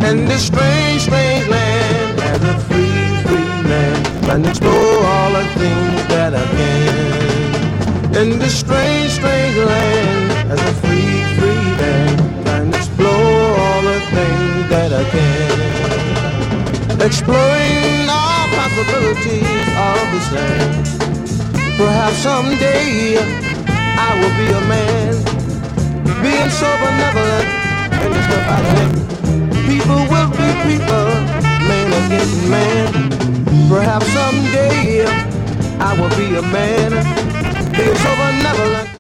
in this strange, strange land, as a free, free land, and explore all the things that I can. In this strange, strange land, as a free, free land, and explore all the things that I can. Exploring all possibilities of this land. Perhaps someday I will be a man, being so benevolent in the stuff I think. People will be people, man against man. Perhaps someday I will be a man, being so benevolent.